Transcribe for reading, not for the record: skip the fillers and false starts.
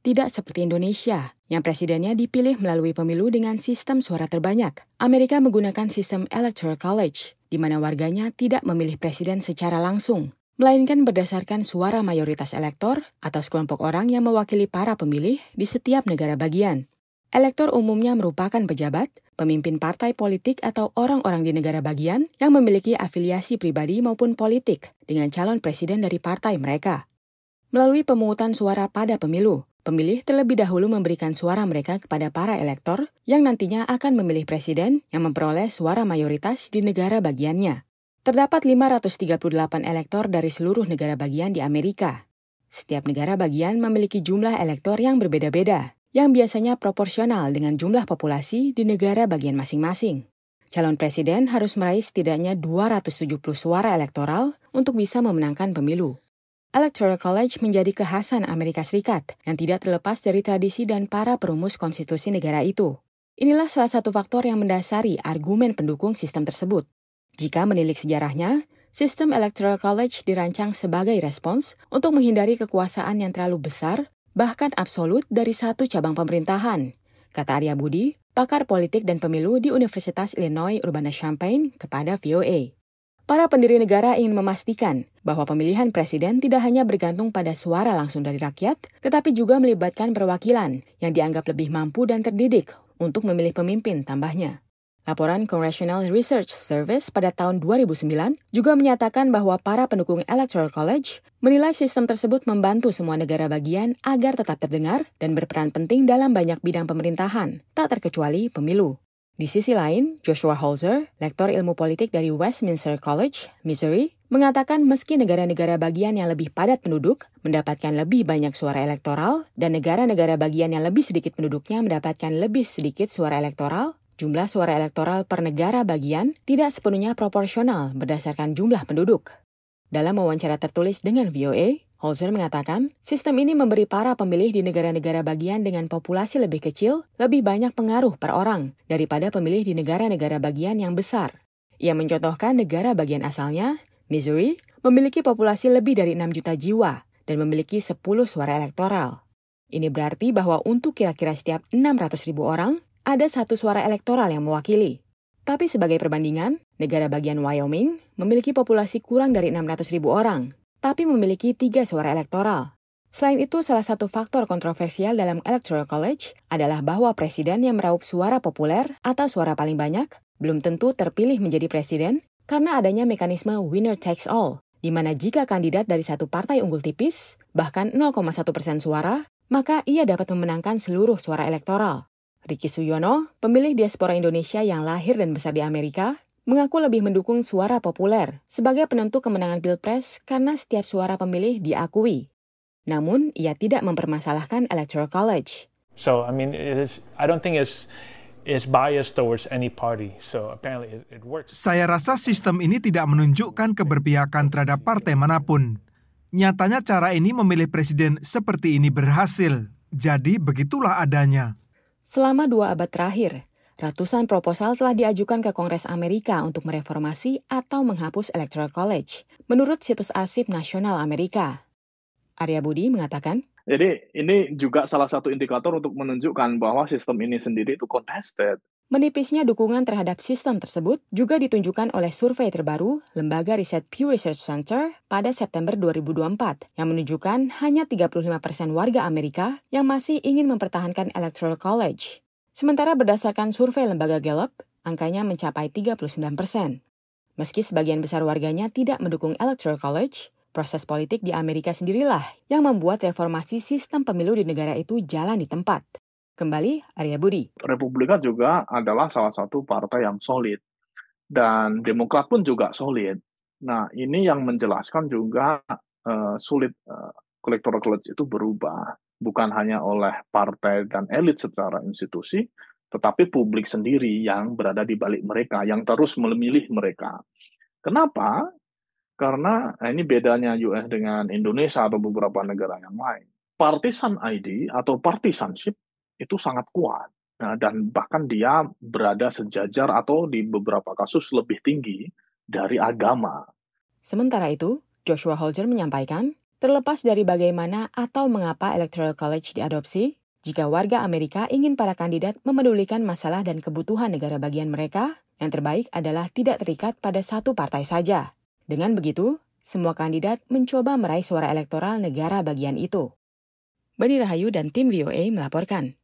Tidak seperti Indonesia, yang presidennya dipilih melalui pemilu dengan sistem suara terbanyak. Amerika menggunakan sistem Electoral College, di mana warganya tidak memilih presiden secara langsung, melainkan berdasarkan suara mayoritas elektor atau sekelompok orang yang mewakili para pemilih di setiap negara bagian. Elektor umumnya merupakan pejabat, pemimpin partai politik atau orang-orang di negara bagian yang memiliki afiliasi pribadi maupun politik dengan calon presiden dari partai mereka. Melalui pemungutan suara pada pemilu, pemilih terlebih dahulu memberikan suara mereka kepada para elektor yang nantinya akan memilih presiden yang memperoleh suara mayoritas di negara bagiannya. Terdapat 538 elektor dari seluruh negara bagian di Amerika. Setiap negara bagian memiliki jumlah elektor yang berbeda-beda, yang biasanya proporsional dengan jumlah populasi di negara bagian masing-masing. Calon presiden harus meraih setidaknya 270 suara elektoral untuk bisa memenangkan pemilu. Electoral College menjadi kekhasan Amerika Serikat yang tidak terlepas dari tradisi dan para perumus konstitusi negara itu. Inilah salah satu faktor yang mendasari argumen pendukung sistem tersebut. Jika menilik sejarahnya, sistem Electoral College dirancang sebagai respons untuk menghindari kekuasaan yang terlalu besar, bahkan absolut dari satu cabang pemerintahan, kata Arya Budi, pakar politik dan pemilu di Universitas Illinois Urbana-Champaign kepada VOA. Para pendiri negara ingin memastikan bahwa pemilihan presiden tidak hanya bergantung pada suara langsung dari rakyat, tetapi juga melibatkan perwakilan yang dianggap lebih mampu dan terdidik untuk memilih pemimpin, tambahnya. Laporan Congressional Research Service pada tahun 2009 juga menyatakan bahwa para pendukung Electoral College menilai sistem tersebut membantu semua negara bagian agar tetap terdengar dan berperan penting dalam banyak bidang pemerintahan, tak terkecuali pemilu. Di sisi lain, Joshua Holzer, lektor ilmu politik dari Westminster College, Missouri, mengatakan meski negara-negara bagian yang lebih padat penduduk mendapatkan lebih banyak suara elektoral dan negara-negara bagian yang lebih sedikit penduduknya mendapatkan lebih sedikit suara elektoral, jumlah suara elektoral per negara bagian tidak sepenuhnya proporsional berdasarkan jumlah penduduk. Dalam wawancara tertulis dengan VOA, Holzer mengatakan, sistem ini memberi para pemilih di negara-negara bagian dengan populasi lebih kecil lebih banyak pengaruh per orang daripada pemilih di negara-negara bagian yang besar. Ia mencontohkan negara bagian asalnya, Missouri, memiliki populasi lebih dari 6 juta jiwa dan memiliki 10 suara elektoral. Ini berarti bahwa untuk kira-kira setiap 600.000 orang, ada 1 suara elektoral yang mewakili. Tapi sebagai perbandingan, negara bagian Wyoming memiliki populasi kurang dari 600.000 orang, tapi memiliki 3 suara elektoral. Selain itu, salah satu faktor kontroversial dalam Electoral College adalah bahwa presiden yang meraup suara populer atau suara paling banyak belum tentu terpilih menjadi presiden karena adanya mekanisme winner takes all, di mana jika kandidat dari satu partai unggul tipis, bahkan 0,1% suara, maka ia dapat memenangkan seluruh suara elektoral. Ricky Suyono, pemilih diaspora Indonesia yang lahir dan besar di Amerika, mengaku lebih mendukung suara populer sebagai penentu kemenangan Pilpres karena setiap suara pemilih diakui. Namun, ia tidak mempermasalahkan Electoral College. So, I don't think it's biased towards any party. So, apparently it works. Saya rasa sistem ini tidak menunjukkan keberpihakan terhadap partai manapun. Nyatanya cara ini memilih presiden seperti ini berhasil. Jadi, begitulah adanya. Selama 2 abad terakhir, ratusan proposal telah diajukan ke Kongres Amerika untuk mereformasi atau menghapus Electoral College, menurut situs Arsip Nasional Amerika. Arya Budi mengatakan, jadi ini juga salah satu indikator untuk menunjukkan bahwa sistem ini sendiri itu contested. Menipisnya dukungan terhadap sistem tersebut juga ditunjukkan oleh survei terbaru lembaga riset Pew Research Center pada September 2024 yang menunjukkan hanya 35% warga Amerika yang masih ingin mempertahankan Electoral College. Sementara berdasarkan survei lembaga Gallup, angkanya mencapai 39%. Meski sebagian besar warganya tidak mendukung Electoral College, proses politik di Amerika sendirilah yang membuat reformasi sistem pemilu di negara itu jalan di tempat. Kembali, Arya Budi. Republikan juga adalah salah satu partai yang solid. Dan Demokrat pun juga solid. Nah, ini yang menjelaskan juga sulit Electoral College itu berubah. Bukan hanya oleh partai dan elit secara institusi, tetapi publik sendiri yang berada di balik mereka, yang terus memilih mereka. Kenapa? Karena ini bedanya US dengan Indonesia atau beberapa negara yang lain. Partisan ID atau partisanship itu sangat kuat. Nah, dan bahkan dia berada sejajar atau di beberapa kasus lebih tinggi dari agama. Sementara itu, Joshua Holzer menyampaikan, Terlepas dari bagaimana atau mengapa Electoral College diadopsi, jika warga Amerika ingin para kandidat memedulikan masalah dan kebutuhan negara bagian mereka, yang terbaik adalah tidak terikat pada satu partai saja. Dengan begitu, semua kandidat mencoba meraih suara elektoral negara bagian itu. Bani Rahayu dan tim VOA melaporkan.